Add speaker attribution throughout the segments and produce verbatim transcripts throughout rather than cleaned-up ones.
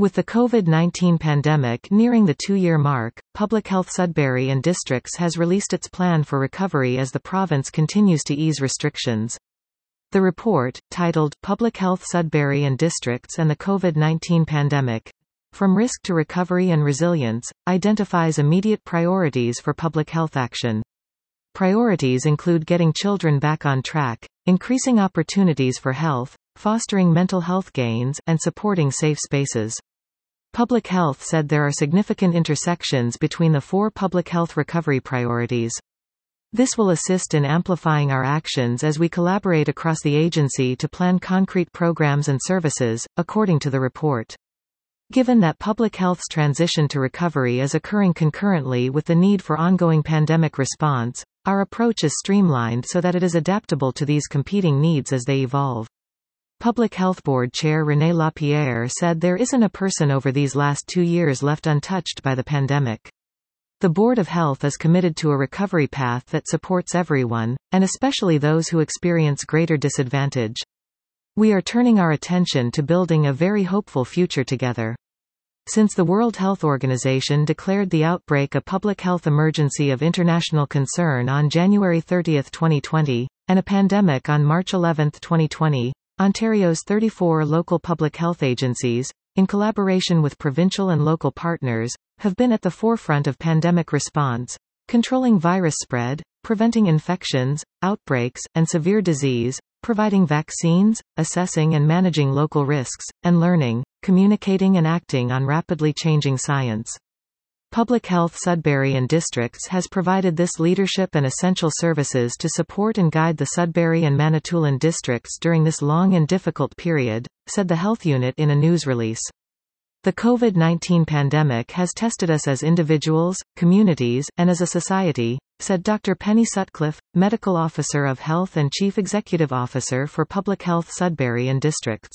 Speaker 1: With the COVID nineteen pandemic nearing the two-year mark, Public Health Sudbury and Districts has released its plan for recovery as the province continues to ease restrictions. The report, titled Public Health Sudbury and Districts and the COVID nineteen Pandemic: From Risk to Recovery and Resilience, identifies immediate priorities for public health action. Priorities include getting children back on track, increasing opportunities for health, fostering mental health gains, and supporting safe spaces. Public Health said there are significant intersections between the four public health recovery priorities. This will assist in amplifying our actions as we collaborate across the agency to plan concrete programs and services, according to the report. Given that public health's transition to recovery is occurring concurrently with the need for ongoing pandemic response, our approach is streamlined so that it is adaptable to these competing needs as they evolve. Public Health Board Chair René Lapierre said there isn't a person over these last two years left untouched by the pandemic. The Board of Health is committed to a recovery path that supports everyone, and especially those who experience greater disadvantage. We are turning our attention to building a very hopeful future together. Since the World Health Organization declared the outbreak a public health emergency of international concern on January thirtieth twenty twenty, and a pandemic on March eleventh twenty twenty, Ontario's thirty-four local public health agencies, in collaboration with provincial and local partners, have been at the forefront of pandemic response, controlling virus spread, preventing infections, outbreaks, and severe disease, providing vaccines, assessing and managing local risks, and learning, communicating and acting on rapidly changing science. Public Health Sudbury and Districts has provided this leadership and essential services to support and guide the Sudbury and Manitoulin districts during this long and difficult period, said the health unit in a news release. The COVID nineteen pandemic has tested us as individuals, communities, and as a society, said Doctor Penny Sutcliffe, Medical Officer of Health and Chief Executive Officer for Public Health Sudbury and Districts.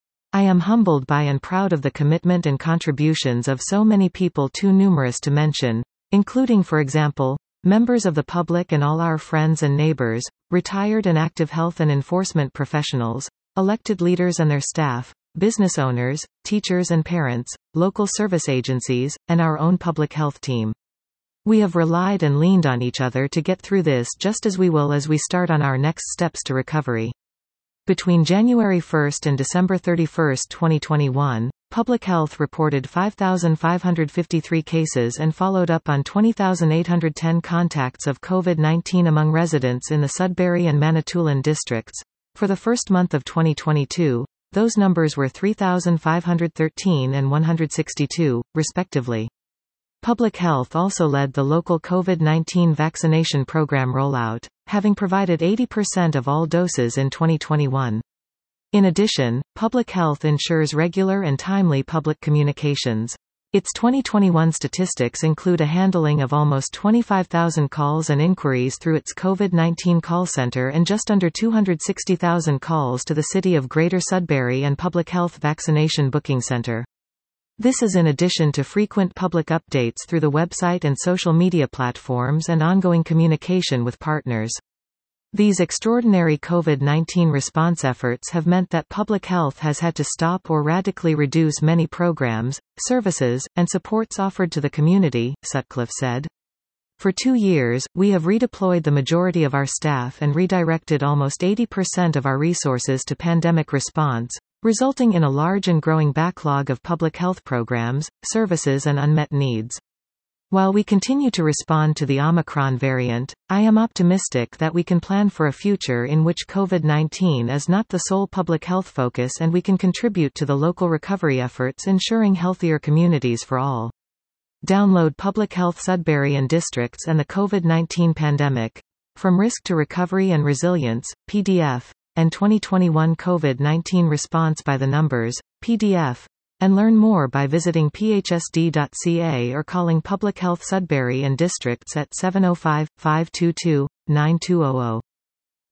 Speaker 1: I am humbled by and proud of the commitment and contributions of so many people too numerous to mention, including, for example, members of the public and all our friends and neighbors, retired and active health and enforcement professionals, elected leaders and their staff, business owners, teachers and parents, local service agencies, and our own public health team. We have relied and leaned on each other to get through this, just as we will as we start on our next steps to recovery. Between January first and December thirty-first twenty twenty-one, Public Health reported five thousand five hundred fifty-three cases and followed up on twenty thousand eight hundred ten contacts of COVID nineteen among residents in the Sudbury and Manitoulin districts. For the first month of twenty twenty-two, those numbers were three thousand five hundred thirteen and one hundred sixty-two, respectively. Public Health also led the local COVID nineteen vaccination program rollout, having provided eighty percent of all doses in twenty twenty-one. In addition, Public Health ensures regular and timely public communications. Its twenty twenty-one statistics include a handling of almost twenty-five thousand calls and inquiries through its COVID nineteen call center and just under two hundred sixty thousand calls to the City of Greater Sudbury and Public Health Vaccination Booking Center. This is in addition to frequent public updates through the website and social media platforms and ongoing communication with partners. These extraordinary COVID nineteen response efforts have meant that Public Health has had to stop or radically reduce many programs, services, and supports offered to the community, Sutcliffe said. For two years, we have redeployed the majority of our staff and redirected almost eighty percent of our resources to pandemic response, resulting in a large and growing backlog of public health programs, services and unmet needs. While we continue to respond to the Omicron variant, I am optimistic that we can plan for a future in which COVID nineteen is not the sole public health focus and we can contribute to the local recovery efforts ensuring healthier communities for all. Download Public Health Sudbury and Districts and the COVID nineteen Pandemic: From Risk to Recovery and Resilience, P D F, and twenty twenty-one COVID nineteen Response by the Numbers, P D F, and learn more by visiting p h s d dot c a or calling Public Health Sudbury and Districts at seven oh five, five two two, nine two zero zero.